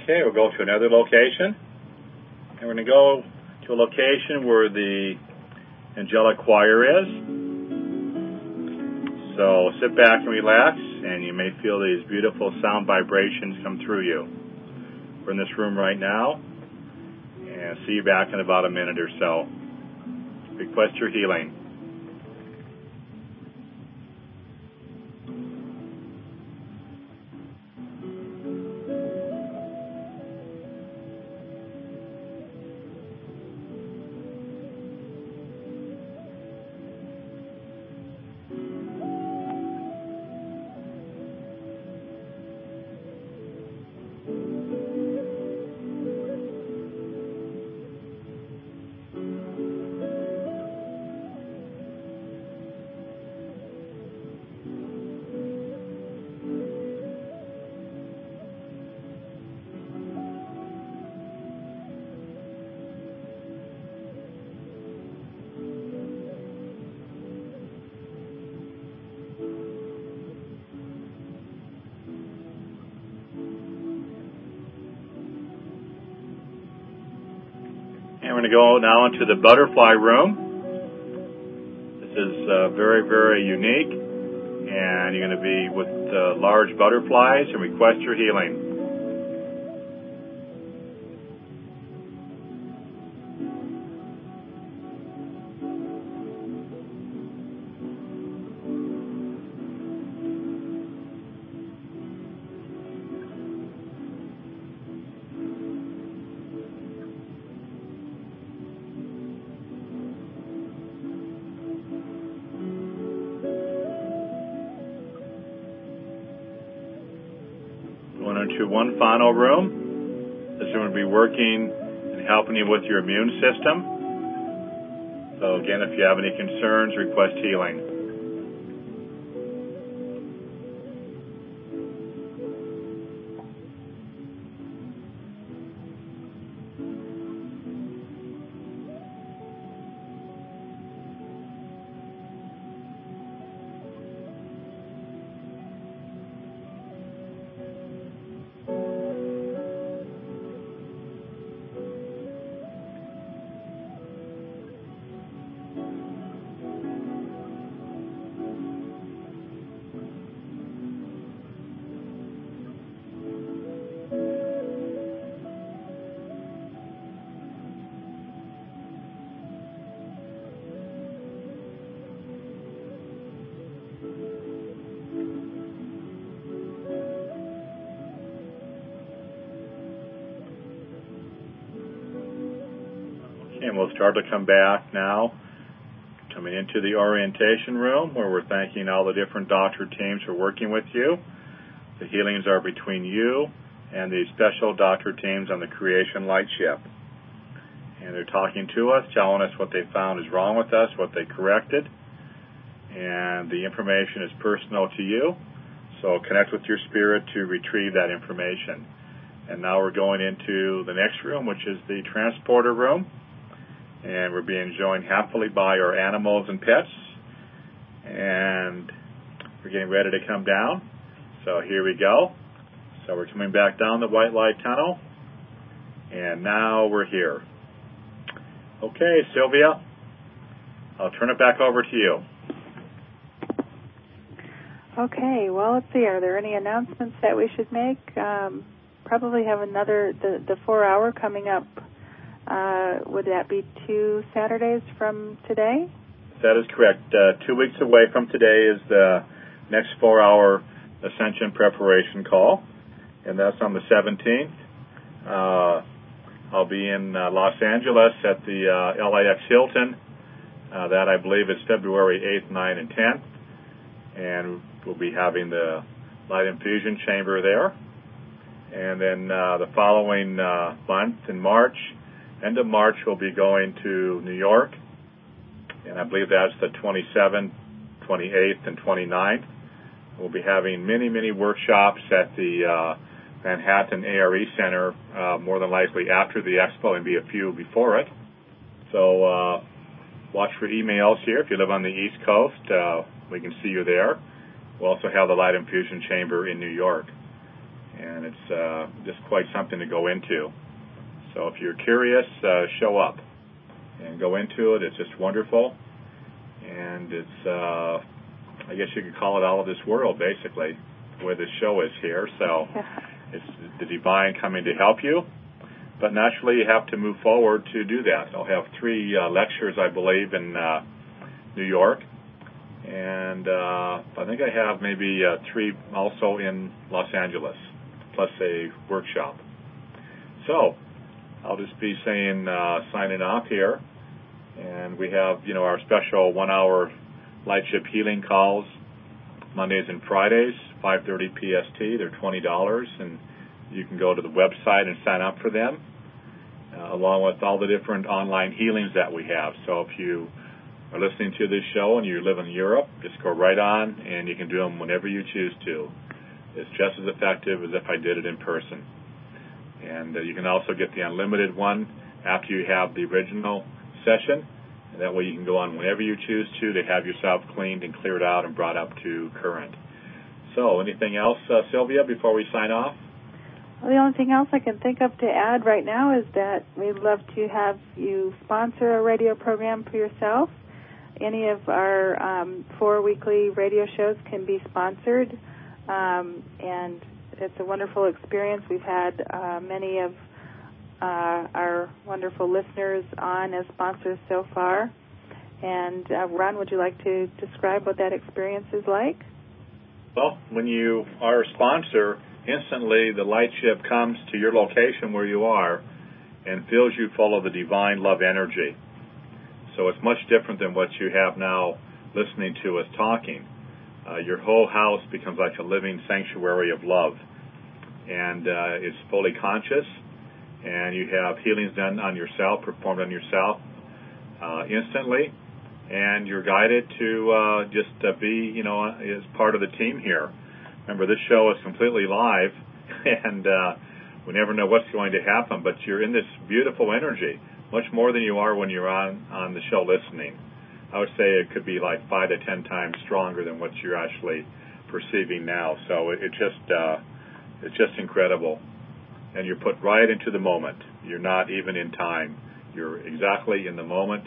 Okay, we'll go to another location. And we're going to go to a location where the angelic choir is. So sit back and relax, and you may feel these beautiful sound vibrations come through you. We're in this room right now, and see you back in about a minute or so. Request your healing. And we're going to go now into the butterfly room. This is very, very unique. And you're going to be with large butterflies and request your healing. Going into one final room. This is going to be working and helping you with your immune system. So again, if you have any concerns, request healing. And we'll start to come back now, coming into the orientation room where we're thanking all the different doctor teams for working with you. The healings are between you and the special doctor teams on the Creation Light Ship. And they're talking to us, telling us what they found is wrong with us, what they corrected. And the information is personal to you, so connect with your spirit to retrieve that information. And now we're going into the next room, which is the transporter room. And we're being joined happily by our animals and pets. And we're getting ready to come down. So here we go. So we're coming back down the white light tunnel. And now we're here. Okay, Sylvia, I'll turn it back over to you. Okay, well, let's see. Are there any announcements that we should make? Probably have another, the 4-hour coming up. Would that be 2 Saturdays from today? That is correct. 2 weeks away from today is the next 4-hour Ascension preparation call, and that's on the 17th. I'll be in Los Angeles at the LAX Hilton. That, I believe, is February 8th, 9th, and 10th. And we'll be having the light infusion chamber there. And then the following month, in March, end of March, we'll be going to New York. And I believe that's the 27th, 28th, and 29th. We'll be having many, many workshops at the Manhattan ARE Center, more than likely after the expo, and be a few before it. So watch for emails here. If you live on the East Coast, we can see you there. We'll also have the Light Infusion Chamber in New York. and it's just quite something to go into. So if you're curious, show up and go into it. It's just wonderful, and it's, I guess you could call it all of this world, basically, where this show is here. So it's the divine coming to help you, but naturally you have to move forward to do that. I'll have 3 lectures, I believe, in New York, and I think I have maybe 3 also in Los Angeles, plus a workshop. So I'll just be saying, signing off here, and we have, our special 1-hour LightShip healing calls Mondays and Fridays, 5:30 PST. They're $20, and you can go to the website and sign up for them, along with all the different online healings that we have. So if you are listening to this show and you live in Europe, just go right on, and you can do them whenever you choose to. It's just as effective as if I did it in person. And you can also get the unlimited one after you have the original session. And that way you can go on whenever you choose to have yourself cleaned and cleared out and brought up to current. So anything else, Sylvia, before we sign off? Well, the only thing else I can think of to add right now is that we'd love to have you sponsor a radio program for yourself. Any of our 4 weekly radio shows can be sponsored, and it's a wonderful experience. We've had many of our wonderful listeners on as sponsors so far. And Ron, would you like to describe what that experience is like? Well, when you are a sponsor, instantly the LightShip comes to your location where you are and fills you full of the divine love energy. So it's much different than what you have now listening to us talking. Your whole house becomes like a living sanctuary of love, and it's fully conscious, and you have healings done on yourself, performed on yourself instantly, and you're guided to just be, as part of the team here. Remember, this show is completely live, and we never know what's going to happen, but you're in this beautiful energy, much more than you are when you're on the show listening. I would say it could be like 5 to 10 times stronger than what you're actually perceiving now. So it's just incredible. And you're put right into the moment. You're not even in time. You're exactly in the moment,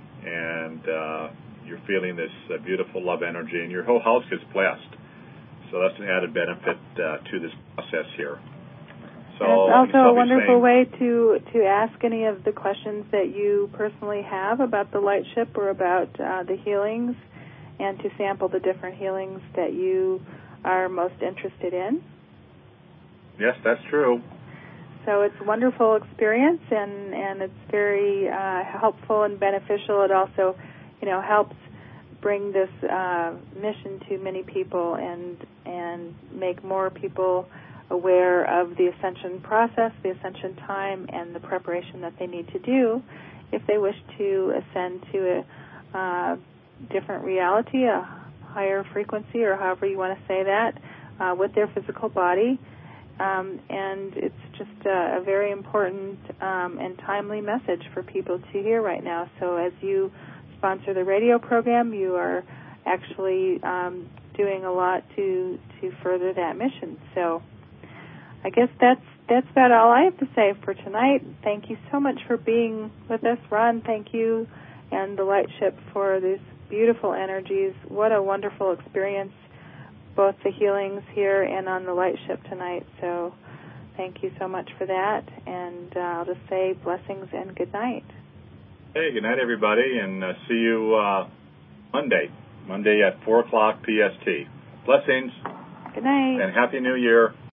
and you're feeling this beautiful love energy, and your whole house is blessed. So that's an added benefit to this process here. So it's also a wonderful way to ask any of the questions that you personally have about the LightShip or about the healings, and to sample the different healings that you are most interested in. Yes, that's true. So it's a wonderful experience, and it's very helpful and beneficial. It also, helps bring this mission to many people and make more people aware of the ascension process, the ascension time, and the preparation that they need to do if they wish to ascend to a different reality, a higher frequency, or however you want to say that, with their physical body. And it's just a very important and timely message for people to hear right now. So as you sponsor the radio program, you are actually doing a lot to further that mission. So I guess that's about all I have to say for tonight. Thank you so much for being with us, Ron. Thank you and the LightShip for these beautiful energies. What a wonderful experience, both the healings here and on the LightShip tonight. So thank you so much for that, and I'll just say blessings and good night. Hey, good night, everybody, and see you Monday at 4 o'clock PST. Blessings. Good night. And Happy New Year.